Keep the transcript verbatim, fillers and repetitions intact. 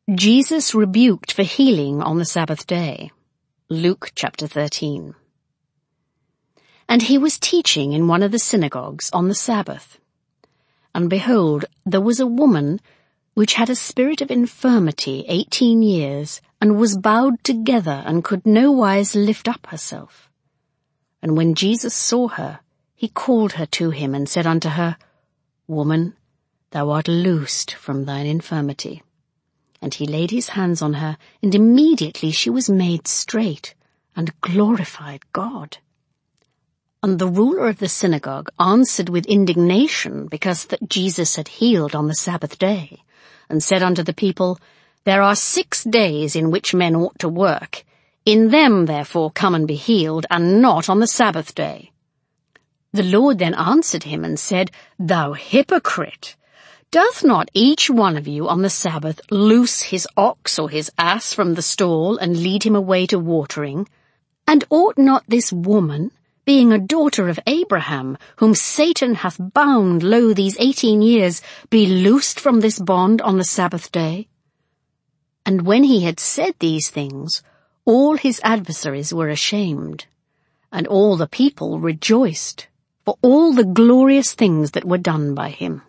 Jesus rebuked for healing on the Sabbath day. Luke chapter thirteen. And he was teaching in one of the synagogues on the Sabbath. And behold, there was a woman which had a spirit of infirmity eighteen years, and was bowed together, and could no wise lift up herself. And when Jesus saw her, he called her to him, and said unto her, Woman, thou art loosed from thine infirmity. And he laid his hands on her, and immediately she was made straight, and glorified God. And the ruler of the synagogue answered with indignation, because that Jesus had healed on the Sabbath day, and said unto the people, There are six days in which men ought to work. In them therefore come and be healed, and not on the Sabbath day. The Lord then answered him, and said, Thou hypocrite! Doth not each one of you on the Sabbath loose his ox or his ass from the stall, and lead him away to watering? And ought not this woman, being a daughter of Abraham, whom Satan hath bound lo these eighteen years, be loosed from this bond on the Sabbath day? And when he had said these things, all his adversaries were ashamed, and all the people rejoiced for all the glorious things that were done by him.